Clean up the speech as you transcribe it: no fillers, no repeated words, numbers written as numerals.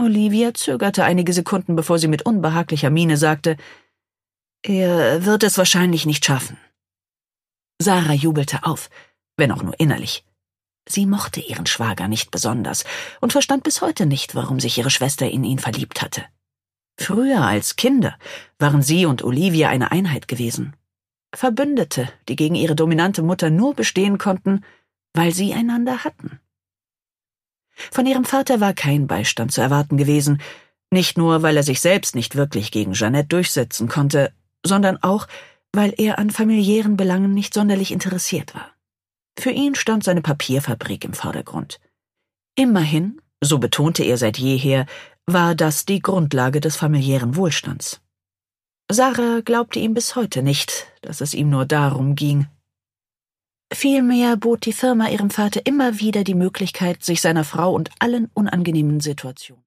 Olivia zögerte einige Sekunden, bevor sie mit unbehaglicher Miene sagte: »Er wird es wahrscheinlich nicht schaffen.« Sarah jubelte auf, wenn auch nur innerlich. Sie mochte ihren Schwager nicht besonders und verstand bis heute nicht, warum sich ihre Schwester in ihn verliebt hatte. Früher als Kinder waren sie und Olivia eine Einheit gewesen. Verbündete, die gegen ihre dominante Mutter nur bestehen konnten, weil sie einander hatten. Von ihrem Vater war kein Beistand zu erwarten gewesen, nicht nur, weil er sich selbst nicht wirklich gegen Jeanette durchsetzen konnte, sondern auch, weil er an familiären Belangen nicht sonderlich interessiert war. Für ihn stand seine Papierfabrik im Vordergrund. Immerhin, so betonte er seit jeher, war das die Grundlage des familiären Wohlstands. Sarah glaubte ihm bis heute nicht, dass es ihm nur darum ging. Vielmehr bot die Firma ihrem Vater immer wieder die Möglichkeit, sich seiner Frau und allen unangenehmen Situationen